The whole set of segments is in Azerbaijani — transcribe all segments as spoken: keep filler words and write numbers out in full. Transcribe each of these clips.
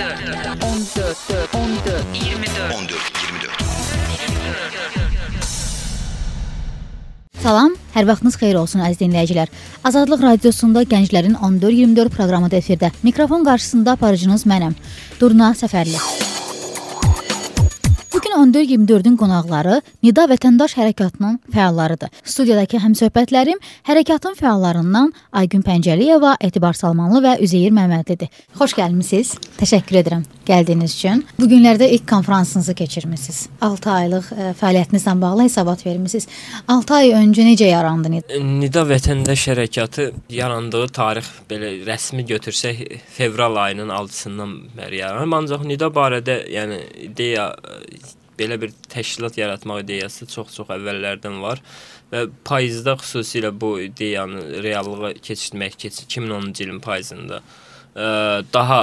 dörd, on dörd, on dörd, iyirmi dörd, on dörd, iyirmi dörd. Salam, hər vaxtınız xeyir olsun əziz dinləyicilər. Azadlıq Radiosunda Gənclərin on dörd iyirmi dörd proqramı da efirdə. Mikrofon qarşısında aparıcınız mənəm, Durna Səfərli. Bugün on dörd iyirmi dördün qonaqları Nida Vətəndaş Hərəkatının fəallarıdır. Studiyadakı həmsöhbətlərim hərəkatın fəallarından Aygün Pəncəliyeva, Etibar Salmanlı və Üzeyir Məmmədlidir. Xoş gəlmisiniz. Təşəkkür edirəm gəldiyiniz üçün. Bu günlərdə ilk konfransınızı keçirmisiniz. altı aylıq ə, fəaliyyətinizlə bağlı hesabat vermisiniz. altı ay öncə necə yarandı Nida? Nida Vətəndaş Hərəkatı yarandığı tarix belə rəsmi götürsək fevral ayının altısından bəri yaranıb. Ancaq Nida barədə, yəni ideya belə bir təşkilat yaratmaq ideyası çox-çox əvvəllərdən var və payızda xüsusilə bu ideyanı reallığa keçirmək keçir iki min onuncu ilin payızında daha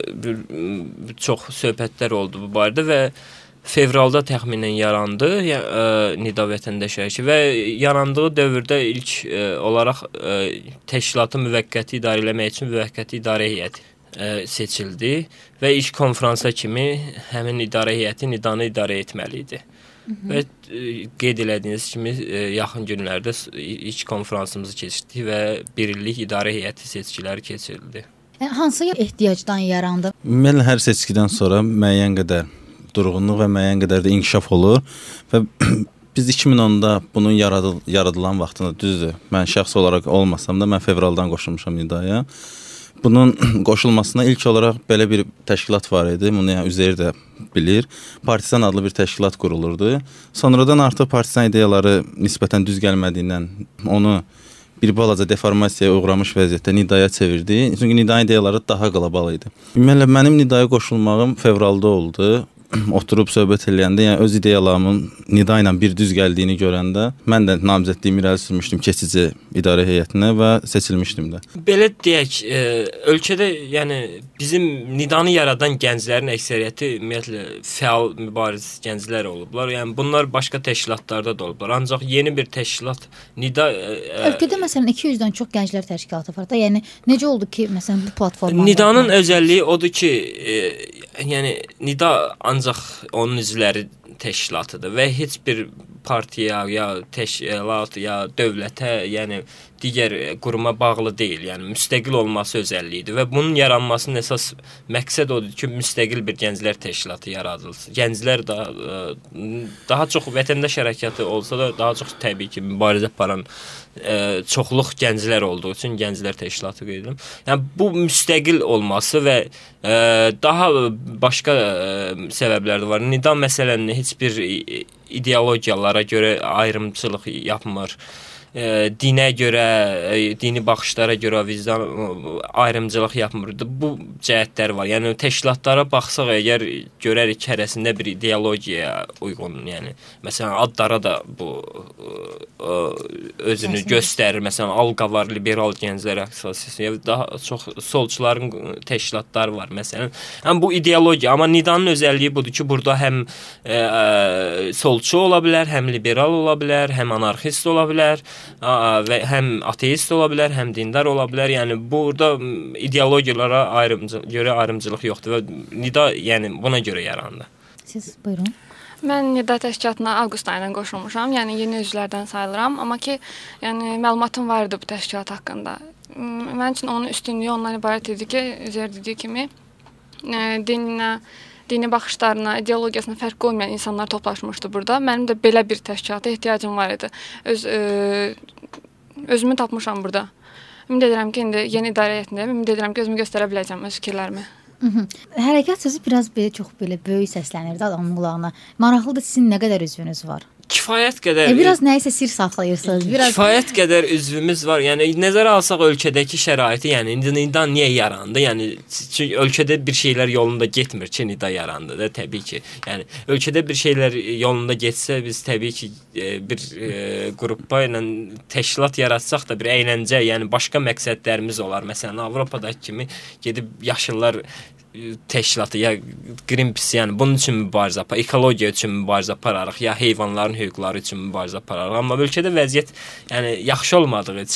çox söhbətlər oldu bu barədə və fevralda təxminən yarandı Nida Vətəndaş Hərəkatı və yarandığı dövrdə ilk olaraq təşkilatı müvəqqəti idarə etmək üçün müvəqqəti idarə heyəti seçildi və iş konfransa kimi həmin idarə heyəti Nidanı idarə etməli idi. Hı -hı. Və qeyd elədiyiniz kimi yaxın günlərdə iş konfransımızı keçirdik və bir illik idarə heyəti seçkiləri keçirildi. Yəni, hansı ehtiyacdan yarandı? Ümumiyyətlə hər seçkidən sonra müəyyən qədər durğunluq və müəyyən qədər də inkişaf olur və biz iki min onda bunun yaradıl yaradılan vaxtında düzdür. Mən şəxsi olaraq olmasam da mən fevraldan qoşulmuşam Nidaya. Bunun qoşulmasına ilk olaraq belə bir təşkilat var idi. Bunu yəni Üzeyir də bilir. Partizan adlı bir təşkilat qurulurdu. Sonradan artıq partizan ideyaları nisbətən düz gəlmədiyindən onu bir balaca deformasiyaya uğramış vəziyyətdə Nidaya çevirdi. Çünki Nidaya ideyaları daha qlobal idi. Ümumiyyətlə mənim Nidaya qoşulmağım fevralda oldu. Oturub söhbət eləyəndə, yəni öz ideyalarımın Nida ilə bir düz gəldiyini görəndə mən də namizədliyimi irəli sürmüşdüm keçici idarə heyətinə və seçilmişdim də. Belə deyək, e, ölkədə yəni bizim Nidanı yaradan gənclərin əksəriyyəti ümumiyyətlə fəal mübariz gənclər olublar. Yəni bunlar başqa təşkilatlarda da olublar. Ancaq yeni bir təşkilat Nida e, ölkədə məsələn iki yüzdən çox gənclər təşkilatı var da. Yəni necə oldu ki, məsələn bu platformada Nidanın özəlliyi odur ki, e, yəni Nida ancaq onun üzvləri təşkilatıdır və heç bir partiya ya təşkilat ya dövlətə, yəni digər quruma bağlı deyil. Yəni müstəqil olması özəlliyidir və bunun yaranmasının əsas məqsəd odur ki, müstəqil bir gənclər təşkilatı yaradılsın. Gənclər daha daha çox vətəndaş hərəkatı olsa da daha çox təbii ki, mübarizə aparan e, çoxluq gənclər olduğu üçün gənclər təşkilatı qeyd edirəm. Yəni bu müstəqil olması və e, daha başqa e, səbəblər də var. Nida məsələn heç bir ideologiyalara görə ayrımçılıq yapmır. E, dinə görə, e, dini baxışlara görə vicdan ayrımcılıq yapmırdı. Bu cəhətlər var. Yəni təşkilatlara baxsaq əgər görərik ki, hərəsində bir ideologiyaya uyğun, yəni məsələn adlara da bu e, özünü Kesinlikle. göstərir. Məsələn Alqa var, liberal gənclər assosiasiyası, daha çox solçuların təşkilatları var məsələn. Həm bu ideologiya, amma Nidanın özəlliyi budur ki, burada həm e, solçu ola bilər, həm liberal ola bilər, həm anarxist ola bilər. Aa, və həm ateist ola bilər, həm dindar ola bilər. Yəni burada ideologiyalara ayrımcı, görə ayrımcılıq yoxdur və Nida yəni buna görə yarandı. Siz buyurun. Mən Nida təşkilatına avqust ayından qoşulmuşam. Yəni yeni üzvlərdən sayılıram, amma ki, yəni məlumatım var idi bu təşkilat haqqında. Mənim üçün onun üstünlüyü ondan ibarət idi ki, Üzeyir dediyi kimi, dininə, dini baxışlarına, ideologiyasına fərq olmayan insanlar toplaşmışdı burada. Mənim də belə bir təşkilata ehtiyacım var idi. Öz e, özümü tapmışam burada. Ümid edirəm ki, indi yeni idarə heyətindəyəm. Ümid edirəm ki, özümü göstərə biləcəm öz fikirlərimi. Hı -hı. Hərəkat sözü biraz belə çox belə böyük səslənirdi adamın qulağına. Maraqlıdır, sizin nə qədər üzvünüz var? Kifayət qədər. E, biraz nəyisə sir saxlayırsınız. Biraz kifayət qədər üzvümüz var. Yəni nəzərə alsaq ölkədəki şəraiti, yəni Nida niyə yarandı? Yəni çünki ölkədə bir şeylər yolunda getmir ki, Nida yarandı da təbii ki. Yəni ölkədə bir şeylər yolunda getsə biz təbii ki bir e, qrupla ilə təşkilat yaratsaq da bir əyləncə, yəni başqa məqsədlərimiz olar. Məsələn Avropadakı kimi gedib yaşıllar təşkilatı ya Greenpeace, yəni bunun üçün mübarizə apararıq, ekologiya üçün mübarizə apararıq, ya heyvanların hüquqları üçün mübarizə apararıq. Amma ölkədə vəziyyət yəni yaxşı olmadığı üçün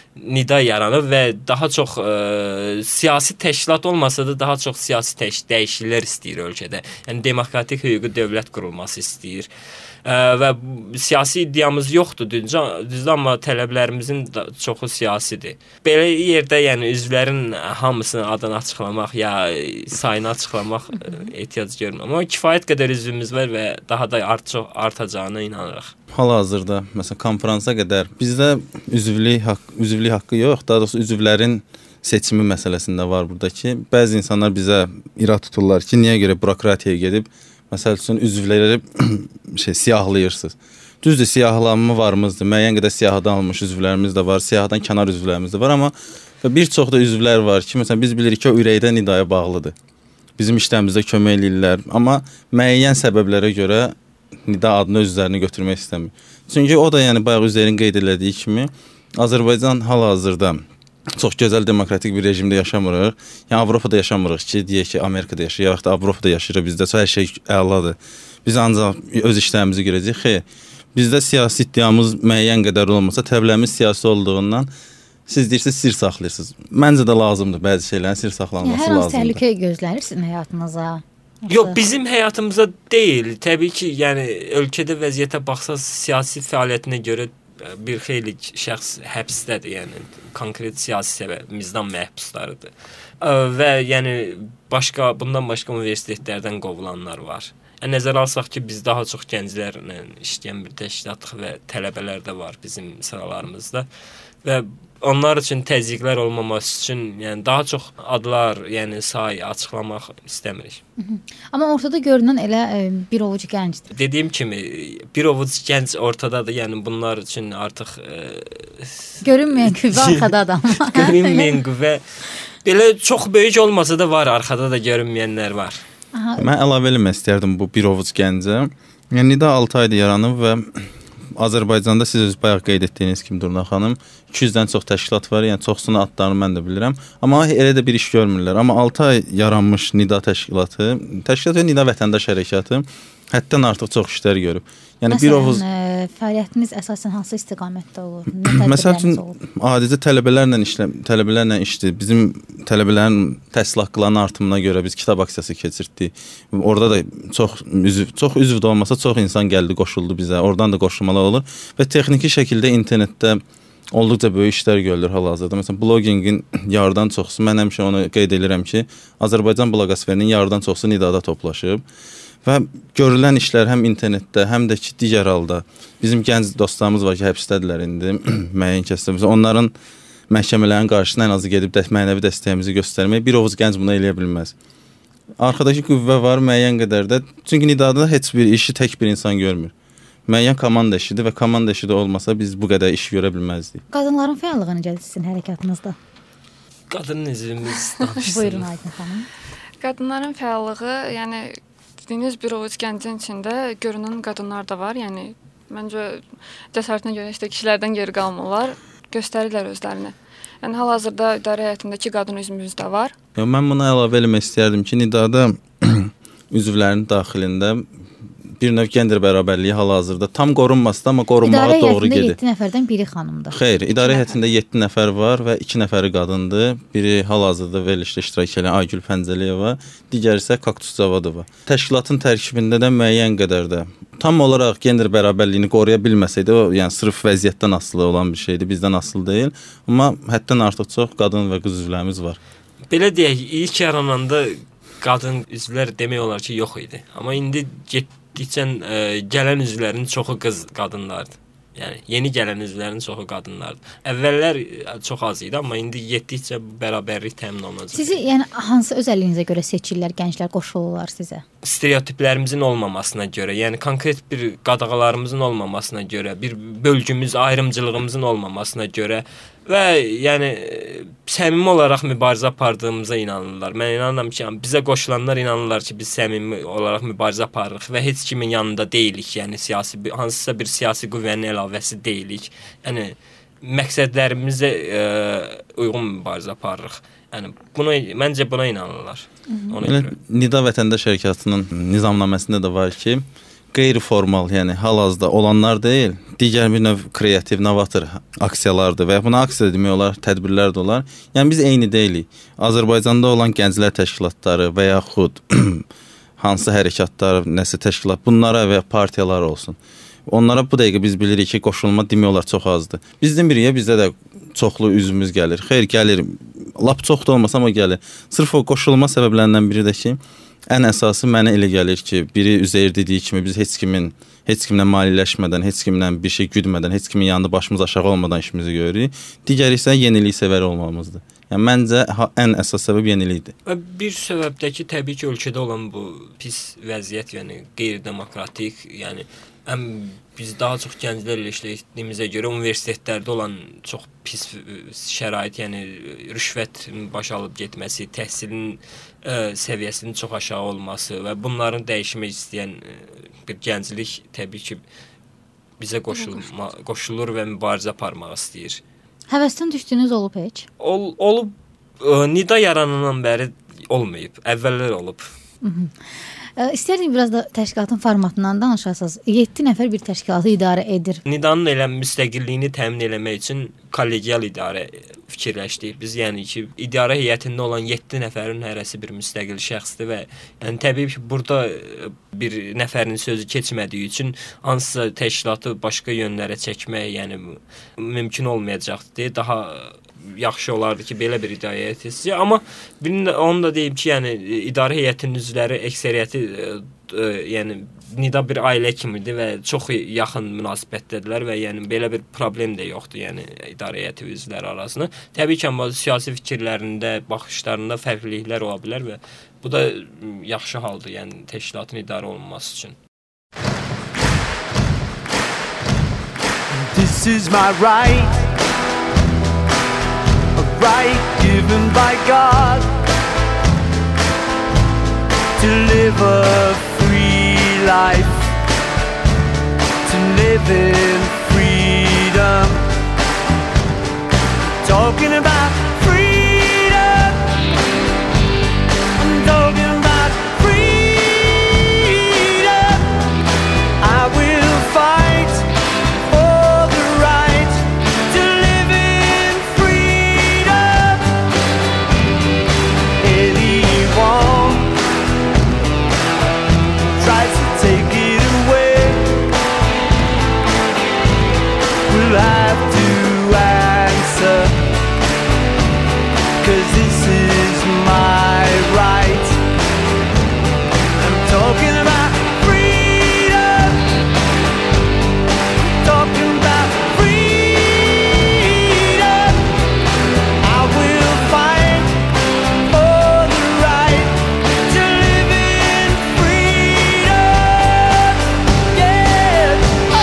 nida yaranıb və daha çox ə, siyasi təşkilat olmasa da daha çox siyasi təş- dəyişikliklər istəyir ölkədə. Yəni demokratik hüquqi dövlət qurulması istəyir. Ə, və siyasi iddiamız yoxdur düzdür, amma tələblərimizin çoxu siyasidir. Belə yerdə yəni üzvlərin hamısının adını açıqlamaq ya sayını açıqlamaq ehtiyac görmürəm. Amma kifayət qədər üzvümüz var və daha da art artacağına inanırıq. Hal-hazırda məsələn konfransa qədər bizdə üzvlük haqq üzvlük haqqı yox, daha doğrusu üzvlərin seçimi məsələsində var burada ki, bəzi insanlar bizə irad tuturlar ki, niyə görə bürokratiyaya gedib məsəl üçün üzvləri şey siyahlayırsınız. Düzdür, siyahlanma varımızdır. Müəyyən qədər siyahıdan alınmış üzvlərimiz də var, siyahıdan kənar üzvlərimiz də var, amma bir çox da üzvlər var ki, məsələn biz bilirik ki, o ürəkdən nidaya bağlıdır. Bizim işlərimizdə kömək eləyirlər, amma müəyyən səbəblərə görə nida adını öz üzərinə götürmək istəmir. Çünki o da yəni bayaq üzərin qeyd elədiyi kimi Azərbaycan hal-hazırda çox gözəl demokratik bir rejimdə yaşamırıq. Yəni Avropada yaşamırıq ki, deyək ki, Amerikada yaşayırıq, ya da Avropada yaşayırıq. Bizdə hər şey əladır. Biz ancaq öz işlərimizi görəcəyik. Xeyr. Bizdə siyasi iddiamız müəyyən qədər olmasa, təbliğimiz siyasi olduğundan siz deyirsiniz sir saxlayırsınız. Məncə də lazımdır bəzi şeylərin sir saxlanması lazımdır. Hər hansı lazımdır. təhlükə gözlərirsiniz həyatınıza? Yox, bizim həyatımıza deyil. Təbii ki, yəni ölkədə vəziyyətə baxsaz siyasi fəaliyyətinə görə bir xeyli şəxs həbsdədir, yəni konkret siyasi səbəbimizdən məhbuslarıdır. Və yəni başqa bundan başqa universitetlərdən qovulanlar var. Yəni nəzərə alsaq ki, biz daha çox gənclərlə işləyən bir təşkilatıq və tələbələr də var bizim sıralarımızda və onlar üçün təzyiqlər olmaması üçün yəni daha çox adlar, yəni say açıqlamaq istəmirik. Hı -hı. Amma ortada görünən elə e, bir ovuc gəncdir. Dediyim kimi bir ovuc gənc ortadadır. Yəni bunlar üçün artıq e, görünməyən qüvvə arxadadır amma. Görünməyən qüvvə belə çox böyük olmasa da var, arxada da görünməyənlər var. Aha. Mən əlavə eləmək istərdim bu bir ovuc gəncə. Yəni nida altı ayda yaranıb və Azərbaycanda siz öz bayaq qeyd etdiyiniz kimi Durna xanım iki yüzdən çox təşkilat var. Yəni çoxsunu adlarını mən də bilirəm. Amma elə də bir iş görmürlər. Amma altı ay yaranmış nida təşkilatı, təşkilat nida vətəndaş hərəkatı həddən artıq çox işlər görüb. Yəni məsələn, bir ovuz e, fəaliyyətiniz əsasən hansı istiqamətdə olur? Məsəl üçün adicə tələbələrlə işlə, tələbələrlə işdir. Bizim tələbələrin təhsil haqqlarının artımına görə biz kitab aksiyası keçirtdik. Orada da çox üzv, çox üzv də olmasa çox insan gəldi, qoşuldu bizə. Oradan da qoşulmalar olur və texniki şəkildə internetdə olduqca böyük işlər görülür hal-hazırda. Məsələn, bloqinqin yarıdan çoxusu, mən həmişə onu qeyd edirəm ki, Azərbaycan bloqosferinin yarıdan çoxusu nidada toplaşıb. Və görülən işlər həm internetdə, həm də ki, digər halda bizim gənc dostlarımız var ki, həbsdədirlər indi, müəyyən kəsdə. Onların məhkəmələrin qarşısına ən azı gedib də, mənəvi dəstəyimizi göstərmək, bir ovuz gənc buna eləyə bilməz. Arkadakı qüvvə var müəyyən qədər də, çünki nidada heç bir işi tək bir insan görmür. Müəyyən komanda işidir və komanda işi də olmasa biz bu qədər iş görə bilməzdik. Qadınların fəallığı necədir sizin hərəkatınızda? Qadın izlimiz danışsın. Buyurun Aydın xanım. Qadınların fəallığı, yəni dediyiniz bir ovuc gəncin içində görünən qadınlar da var. Yəni məncə cəsarətinə görə işte kişilərdən geri qalmırlar, göstərirlər özlərini. Yəni hal-hazırda idarə heyətindəki qadın üzvümüz də var. Ya, mən buna əlavə eləmək istərdim ki, nidada üzvlərin daxilində bir növ gender bərabərliyi hal-hazırda tam qorunmasa da, amma qorunmağa doğru gedir. İdarə heyətində yeddi nəfərdən biri xanımdır. Xeyr, idarə heyətində yeddi nəfər var və iki nəfəri qadındır. Biri hal-hazırda verilişdə iştirak edən Aygül Pəncəliyeva, digəri isə Kaktus Zavadova. Təşkilatın tərkibində də müəyyən qədər də tam olaraq gender bərabərliyini qoruya bilməsəydi, o yəni sırf vəziyyətdən asılı olan bir şeydir, bizdən asılı deyil. Amma həddən artıq çox qadın və qız üzvlərimiz var. Belə deyək, ilk yarananda qadın üzvlər demək olar ki, yox idi. Amma indi getdikcə ə, gələn üzvlərin çoxu qız qadınlardır. Yəni yeni gələn üzvlərin çoxu qadınlardır. Əvvəllər çox az idi, amma indi getdikcə bərabərlik təmin olunacaq. Sizi yəni hansı özəlliyinizə görə seçirlər, gənclər qoşulurlar sizə? Stereotiplərimizin olmamasına görə, yəni konkret bir qadağalarımızın olmamasına görə, bir bölgümüz, ayrımcılığımızın olmamasına görə və yəni səmimi olaraq mübarizə apardığımıza inanırlar. Mən inanıram ki, yəni, bizə qoşulanlar inanırlar ki, biz səmimi olaraq mübarizə aparırıq və heç kimin yanında deyilik, yəni siyasi hansısa bir siyasi qüvvənin əlavəsi deyilik. Yəni məqsədlərimizə ə, uyğun mübarizə aparırıq. Yəni bunu məncə buna inanırlar. Ona görə nida vətəndaş hərəkatının nizamnaməsində də var ki, qeyri-formal, yəni hal-hazırda olanlar deyil, digər bir növ kreativ, novator aksiyalardır və buna aksiya demək olar, tədbirlər də olar. Yəni biz eyni deyilik. Azərbaycanda olan gənclər təşkilatları və yaxud hansı hərəkatlar, nəsə təşkilat, bunlara və partiyalar olsun. Onlara bu dəqiqə biz bilirik ki, qoşulma demək olar çox azdır. Biz demirik, bizdə də çoxlu üzümüz gəlir. Xeyr, gəlir. Lap çox da olmasa amma gəlir. Sırf o qoşulma səbəblərindən biri də ki, ən əsası mənə elə gəlir ki, biri Üzeyir dediyi kimi biz heç kimin, heç kimlə maliyyələşmədən, heç kimlə bir şey güdmədən, heç kimin yanında başımız aşağı olmadan işimizi görürük. Digəri isə yenilik sevər olmamızdır. Yəni məncə ən əsas səbəb yenilikdir. Və bir səbəb də ki, təbii ki, ölkədə olan bu pis vəziyyət, yəni qeyri-demokratik, yəni həm biz daha çox gənclərlə işlədiyimizə görə universitetlərdə olan çox pis şərait, yəni rüşvət baş alıb getməsi, təhsilin ə, səviyyəsinin çox aşağı olması və bunların dəyişmək istəyən ə, bir gənclik təbii ki bizə qoşulma, qoşulur və mübarizə aparmaq istəyir. Həvəsdən düşdüyünüz olub heç? Ol, olub, ə, Nida yaranandan bəri olmayıb, əvvəllər olub. Hı -hı. İstərdik biraz da təşkilatın formatından danışasınız. yeddi nəfər bir təşkilatı idarə edir. Nidanın elə müstəqilliyini təmin eləmək üçün kollegial idarə fikirləşdik. Biz yəni ki, idarə heyətində olan yeddi nəfərin hərəsi bir müstəqil şəxsdir və yəni təbii ki, burada bir nəfərin sözü keçmədiyi üçün hansısa təşkilatı başqa yönlərə çəkmək, yəni mümkün olmayacaqdır. Daha yaxşı olardı ki, belə bir idarə heyəti. Amma onu da deyim ki, yəni idarə heyətinin üzvləri əksəriyyəti ə, yəni Nida bir ailə kimidir və çox yaxın münasibətdədirlər və yəni belə bir problem də yoxdur, yəni idarə heyəti üzvləri arasında. Təbii ki, amma siyasi fikirlərində, baxışlarında fərqliliklər ola bilər və bu da yaxşı haldır, yəni təşkilatın idarə olunması üçün. This is my right, a right given by God to live a free life, to live in freedom. Talking about freedom, I'm talking about freedom. I will fight for the right to live in freedom. Anyone tries to take it away will have to answer, 'cause this is my right. I'm talking about freedom, talking about freedom. I will fight for the right to live in freedom. Yeah. Oh.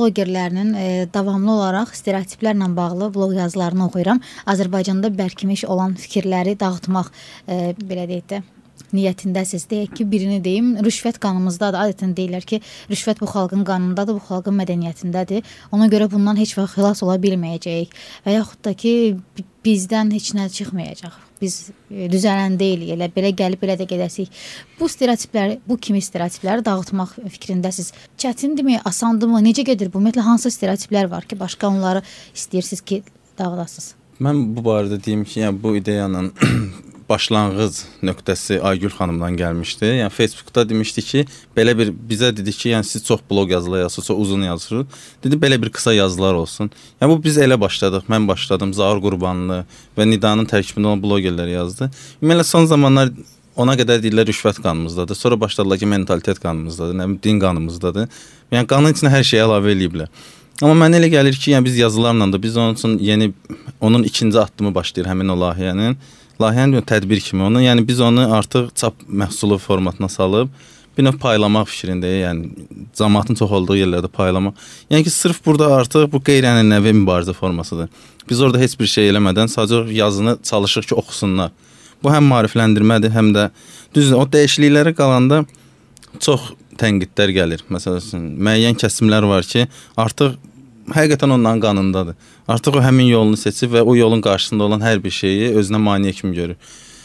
blogerlərinin e, davamlı olaraq stereotiplərlə bağlı bloq yazılarını oxuyuram. Azərbaycanda bərkimiş olan fikirləri dağıtmaq e, belə deyək də niyyətindəsiz. Deyək ki, birini deyim, rüşvət qanımızdadır. Adətən deyirlər ki, rüşvət bu xalqın qanındadır, bu xalqın mədəniyyətindədir. Ona görə bundan heç vaxt xilas ola bilməyəcəyik. Və yaxud da ki, bizdən heç nə çıxmayacaq. Biz e, düzələn deyilik, elə belə gəlib belə də gedəsik. Bu stereotipləri, bu kimi stereotipləri dağıtmaq fikrindəsiz. Çətindirmi, asandırmı? Necə gedir bu? Ümumiyyətlə hansı stereotiplər var ki, başqa onları istəyirsiniz ki, dağıdasınız? Mən bu barədə deyim ki, yəni bu ideyanın başlanğıc nöqtəsi Aygül xanımdan gəlmişdi. Yəni Facebookda demişdi ki, belə bir bizə dedi ki, yəni siz çox bloq yazılar yazırsınız, çox uzun yazırsınız. Dedi belə bir qısa yazılar olsun. Yəni bu biz elə başladıq. Mən başladım. Zaur Qurbanlı və Nidanın tərkibində olan blogerlər yazdı. Ümumiyyətlə son zamanlar ona qədər deyirlər rüşvət qanımızdadır. Sonra başladılar ki, mentalitet qanımızdadır, nə bilim din qanımızdadır. Yəni qanın içinə hər şeyi əlavə eləyiblər. Amma mənə elə gəlir ki, yəni biz yazılarla da biz onun üçün yeni onun ikinci addımı başlayır həmin o layihənin. Layihənin tədbir kimi onu, yəni biz onu artıq çap məhsulu formatına salıb bir növ paylamaq fikrindəyik, yəni cəmaətin çox olduğu yerlərdə paylamaq. Yəni ki, sırf burada artıq bu qeyri-ənənəvi mübarizə formasıdır. Biz orada heç bir şey eləmədən sadəcə yazını çalışırıq ki, oxusunlar. Bu həm maarifləndirmədir, həm də düzdür, o dəyişikliklərə qalanda çox tənqidlər gəlir. Məsələn, müəyyən kəsimlər var ki, artıq həqiqətən onların qanındadır. Artıq o həmin yolunu seçib və o yolun qarşısında olan hər bir şeyi özünə maneə kimi görür.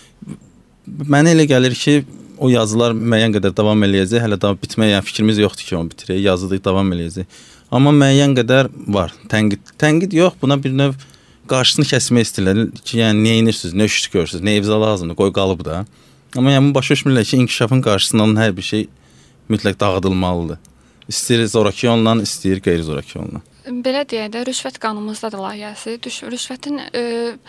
Mənə elə gəlir ki, o yazılar müəyyən qədər davam eləyəcək. Hələ daha bitməyə yəni fikrimiz yoxdur ki, onu bitirək. Yazıdıq, davam eləyəcək. Amma müəyyən qədər var. Tənqid, tənqid yox, buna bir növ qarşısını kəsmək istəyirlər ki, yəni nə edirsiniz, nə iş görürsüz, nə evzə lazımdır, qoy qalıb da. Amma yəni başa düşmürlər ki, inkişafın qarşısında olan hər bir şey mütləq dağıdılmalıdır. İstəyir zorakı yolla, istəyir qeyri-zorakı yolla. Belə deyək də, rüşvət qanımızdadır layihəsi. Rüşvətin e,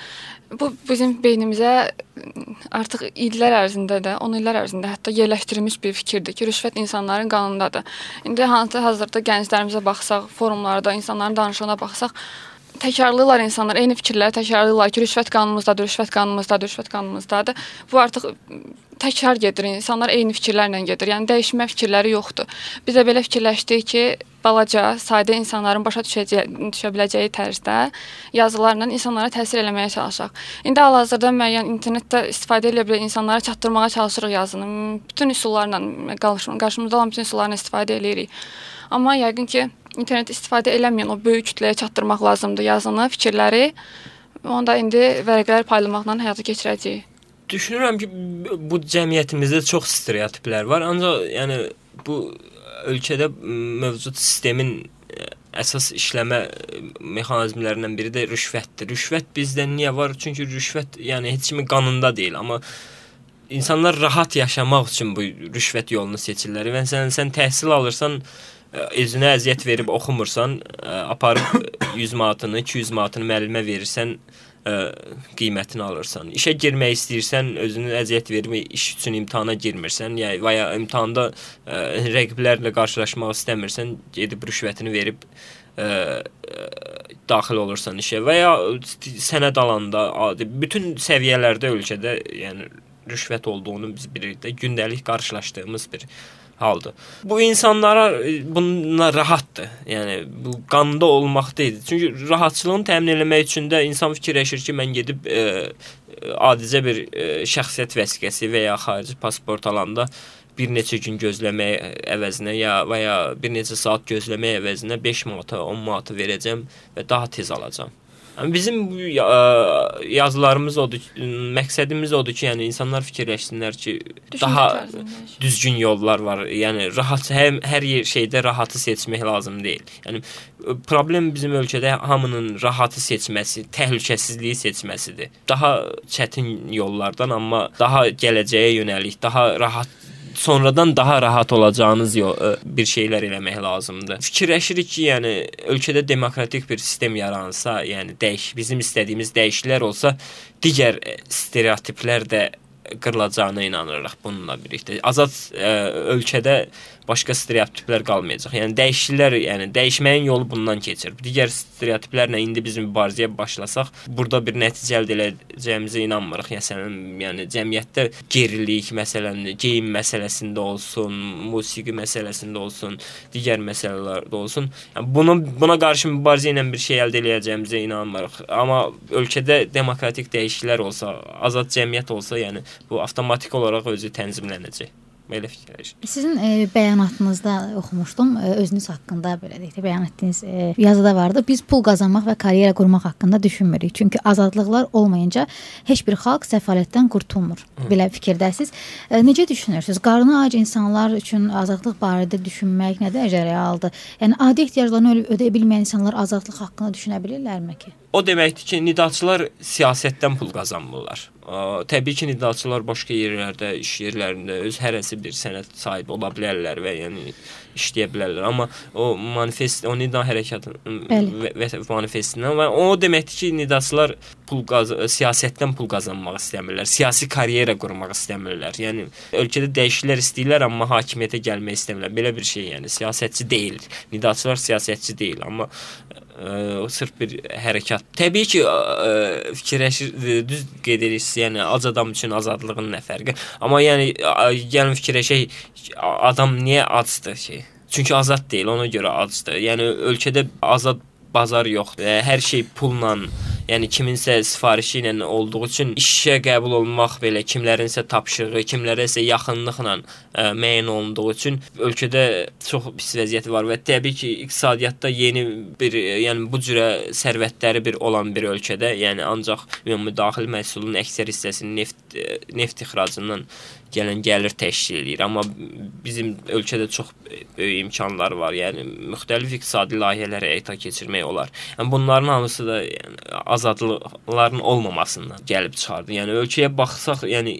bu bizim beynimizə artıq illər ərzində də, on illər ərzində hətta yerləşdirilmiş bir fikirdir ki, rüşvət insanların qanındadır. İndi hansı hazırda gənclərimizə baxsaq, forumlarda insanların danışığına baxsaq, təkrarlayırlar insanlar, eyni fikirləri təkrarlayırlar ki, rüşvət qanımızdadır, rüşvət qanımızdadır, rüşvət qanımızdadır. Bu artıq təkrar gedir, insanlar eyni fikirlərlə gedir. Yəni dəyişmə fikirləri yoxdur. Biz də belə fikirləşdik ki, balaca, sadə insanların başa düşəcəyi, düşə biləcəyi tərzdə yazılarla insanlara təsir eləməyə çalışaq. İndi hal-hazırda müəyyən internetdə istifadə edə bilən insanlara çatdırmağa çalışırıq yazını. Bütün üsullarla, qarşımızda olan bütün üsullarla istifadə edirik. Amma yəqin ki, internet istifadə eləməyən o böyük kütləyə çatdırmaq lazımdır yazını, fikirləri. Onu da indi vərəqələr paylamaqla həyata keçirəcəyik. Düşünürəm ki, bu cəmiyyətimizdə çox stereotiplər var. Ancaq yəni bu ölkədə mövcud sistemin əsas işləmə mexanizmlərindən biri də rüşvətdir. Rüşvət bizdə niyə var? Çünki rüşvət yəni heç kimin qanında deyil, amma insanlar rahat yaşamaq üçün bu rüşvət yolunu seçirlər. Və sən sən təhsil alırsan, özünə əziyyət verib oxumursan, aparıb yüz manatını, iki yüz manatını müəllimə verirsən, ə, qiymətini alırsan. İşə girmək istəyirsən, özünü əziyyət verib iş üçün imtahana girmirsən, ya və ya imtahanda ə, rəqiblərlə qarşılaşmaq istəmirsən, gedib rüşvətini verib ə, ə, daxil olursan işə və ya sənəd alanda adi bütün səviyyələrdə ölkədə yəni rüşvət olduğunu biz bilirik də, gündəlik qarşılaşdığımız bir haldır. Bu insanlara bununla rahatdır. Yəni bu qanda olmaq deyil. Çünki rahatçılığını təmin etmək üçün də insan fikirləşir ki, mən gedib e, adicə bir e, şəxsiyyət vəsiqəsi və ya xarici pasport alanda bir neçə gün gözləmək əvəzinə ya və ya bir neçə saat gözləmək əvəzinə beş manata, on manata verəcəm və daha tez alacağam. Bizim yazılarımız odur, məqsədimiz odur ki, yəni insanlar fikirləşsinlər ki, düşünce daha düzgün yollar var. Yəni rahat hər, hər yer şeydə rahatı seçmək lazım deyil. Yəni problem bizim ölkədə hamının rahatı seçməsi, təhlükəsizliyi seçməsidir. Daha çətin yollardan, amma daha gələcəyə yönəlik, daha rahat sonradan daha rahat olacağınız bir şeylər eləmək lazımdır. Fikirləşirik ki, yəni ölkədə demokratik bir sistem yaransa, yəni dəyiş, bizim istədiyimiz dəyişikliklər olsa, digər stereotiplər də qırılacağına inanırıq bununla birlikdə. Azad ə, ölkədə başqa stereotiplər qalmayacaq. Yəni dəyişikliklər, yəni dəyişməyin yolu bundan keçir. Digər stereotiplərlə indi biz mübarizəyə başlasaq, burada bir nəticə əldə edəcəyimizə inanmırıq. Məsələn, yəni cəmiyyətdə gerilik, məsələn, geyim məsələsində olsun, musiqi məsələsində olsun, digər məsələlərdə olsun. Yəni bunu buna qarşı mübarizə ilə bir şey əldə edəcəyimizə inanmırıq. Amma ölkədə demokratik dəyişikliklər olsa, azad cəmiyyət olsa, yəni bu avtomatik olaraq özü tənzimlənəcək. Belə fikirləşirəm. Sizin e, bəyanatınızda oxumuşdum, e, özünüz haqqında belə deyək də bəyan etdiyiniz e, yazıda vardı. Biz pul qazanmaq və karyera qurmaq haqqında düşünmürük. Çünki azadlıqlar olmayınca heç bir xalq səfalətdən qurtulmur. Hı. Belə fikirdəsiz. E, necə düşünürsüz? Qarnı ac insanlar üçün azadlıq barədə düşünmək nə dərəcə realdır? Yəni adi ehtiyaclarını ödəyə bilməyən insanlar azadlıq haqqında düşünə bilirlərmi ki? O deməkdir ki, nidaçılar siyasətdən pul qazanmırlar. Təbii ki, nidaçılar başqa yerlərdə, iş yerlərində öz hərəsi bir sənət sahibi ola bilərlər və yəni işləyə bilərlər. Amma o manifest, o nida hərəkatının və, və manifestindən və o deməkdir ki, nidaçılar pul qaz siyasətdən pul qazanmaq istəmirlər, siyasi karyera qurmaq istəmirlər. Yəni ölkədə dəyişikliklər istəyirlər, amma hakimiyyətə gəlmək istəmirlər. Belə bir şey, yəni siyasətçi deyil. Nidaçılar siyasətçi deyil, amma ə, sırf bir hərəkat. Təbii ki, ə, fikirləşir, düz qeyd edirsiniz, yəni ac adam üçün azadlığın nə fərqi? Amma yəni gəlin fikirləşək, adam niyə acdır ki? Çünki azad deyil, ona görə acdır. Yəni ölkədə azad bazar yoxdur. Hər şey pulla, yəni kiminsə sifarişi ilə olduğu üçün işə qəbul olmaq belə kimlərinsə tapşırığı, kimlərəsə yaxınlıqla ə, müəyyən olunduğu üçün ölkədə çox pis vəziyyət var və təbii ki, iqtisadiyyatda yeni bir, yəni bu cürə sərvətləri bir olan bir ölkədə, yəni ancaq ümumi daxili məhsulun əksər hissəsini neft neft ixracından gələn gəlir təşkil edir. Amma bizim ölkədə çox böyük imkanlar var. Yəni müxtəlif iqtisadi layihələr həyata keçirmək olar. Yəni bunların hamısı da yəni, azadlıqların olmamasından gəlib çıxardı. Yəni ölkəyə baxsaq, yəni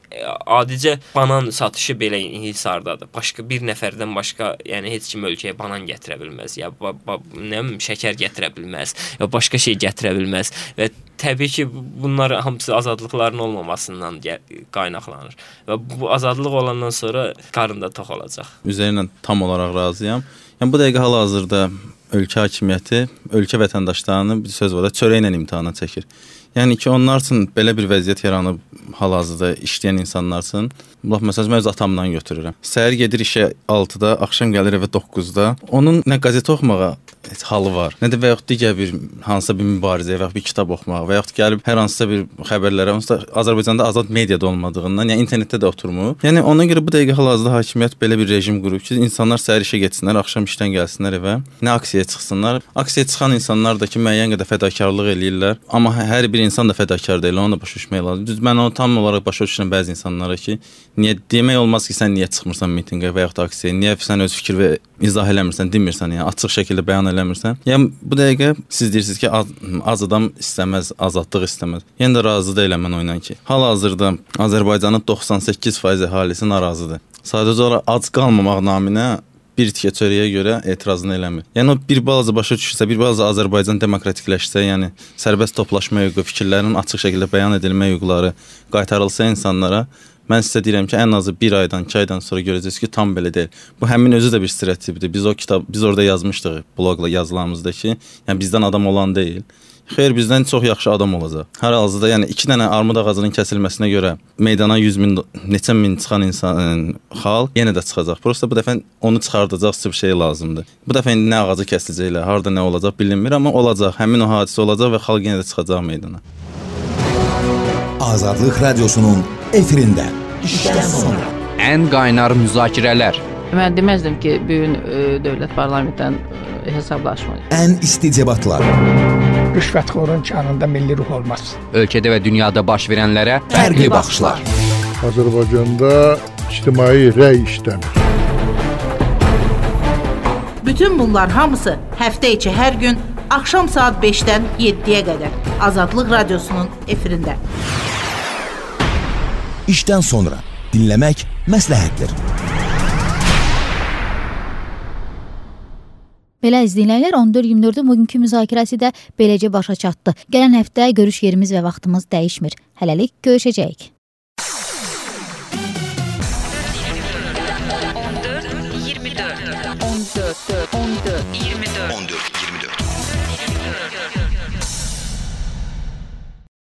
adicə banan satışı belə inhisardadır. Başqa bir nəfərdən başqa, yəni heç kim ölkəyə banan gətirə bilməz, ya ba, ba, nə bilim şəkər gətirə bilməz, ya başqa şey gətirə bilməz və təbii ki, bunlar hamısı azadlıqların olmamasından qaynaqlanır və bu azadlıq olandan sonra qarın da tox olacaq. Üzərinə tam olaraq razıyam. Yəni bu dəqiqə hal-hazırda ölkə hakimiyyəti ölkə vətəndaşlarını bir söz var da çörəklə imtahana çəkir. Yəni ki, onlar üçün belə bir vəziyyət yaranıb hal-hazırda işləyən insanlar üçün. Bax, məsələn, mən öz atamdan götürürəm. Səhər gedir işə altıda, axşam gəlir evə doqquzda. Onun nə qəzet oxumağa halı var, nə də və yaxud digər bir hansısa bir mübarizəyə və yaxud bir kitab oxumağa və yaxud gəlib hər hansısa bir xəbərlərə, hansısa Azərbaycanda azad mediada olmadığından, yəni internetdə də oturmur. Yəni ona görə bu dəqiqə hal-hazırda hakimiyyət belə bir rejim qurub ki, insanlar səhər işə getsinlər, axşam işdən gəlsinlər evə, nə aksiyaya çıxsınlar. Aksiyaya çıxan insanlar da ki, müəyyən qədər fədakarlıq eləyirlər, amma hər bir insan da fədakar deyil, onu da başa düşmək lazımdır. Düz mən onu tam olaraq başa düşürəm bəzi insanlara ki, niyə demək olmaz ki, sən niyə çıxmırsan mitinqə və yaxud aksiyaya, niyə sən öz fikir və izah eləmirsən, demirsən, yəni açıq şəkildə bəyan eləmirsən. Yəni bu dəqiqə siz deyirsiniz ki, az, az adam istəməz, azadlıq istəməz. Yəni də razı deyiləm mən oynan ki, hal-hazırda Azərbaycanın doxsan səkkiz faiz əhalisi narazıdır. Sadəcə olaraq ac qalmamaq naminə bir tikə çörəyə görə etirazını eləmir. Yəni o bir balaca başa düşürsə, bir balaca Azərbaycan demokratikləşsə, yəni sərbəst toplaşma hüququ, fikirlərin açıq şəkildə bəyan edilmə hüquqları qaytarılsa insanlara, mən sizə deyirəm ki, ən azı bir aydan, iki aydan sonra görəcəksiniz ki, tam belə deyil. Bu həmin özü də bir stereotipdir. Biz o kitab, biz orada yazmışdıq bloqla yazılarımızda ki, yəni bizdən adam olan deyil. Xeyr, bizdən çox yaxşı adam olacaq. Hər halda yəni iki dənə armud ağacının kəsilməsinə görə meydana yüz min, neçə min çıxan insan, xalq yenə də çıxacaq. Prosta bu dəfə onu çıxardacaq bir şey lazımdır. Bu dəfə indi nə ağacı kəsiləcəklər, harda nə olacaq bilinmir, amma olacaq. Həmin o hadisə olacaq və xalq yenə də çıxacaq meydana. Azadlıq Radiosunun efirində işdən sonra ən qaynar müzakirələr. Mən deməzdim ki, bu gün dövlət parlamentdən hesablaşmalı. Ən isti debatlar. Rüşvətxorun kanında milli ruh olmaz. Ölkədə və dünyada baş verənlərə fərqli baxışlar. Azərbaycanda ictimai rəy işləmir. Bütün bunlar hamısı həftə içi hər gün axşam saat beşdən yeddiyə qədər Azadlıq Radiosunun efirində. İşdən sonra dinləmək məsləhətdir. Belə izləyənlər on dörd iyirmi dördün bugünkü müzakirəsi də beləcə başa çatdı. Gələn həftə görüş yerimiz və vaxtımız dəyişmir. Hələlik görüşəcəyik. on dörd, iyirmi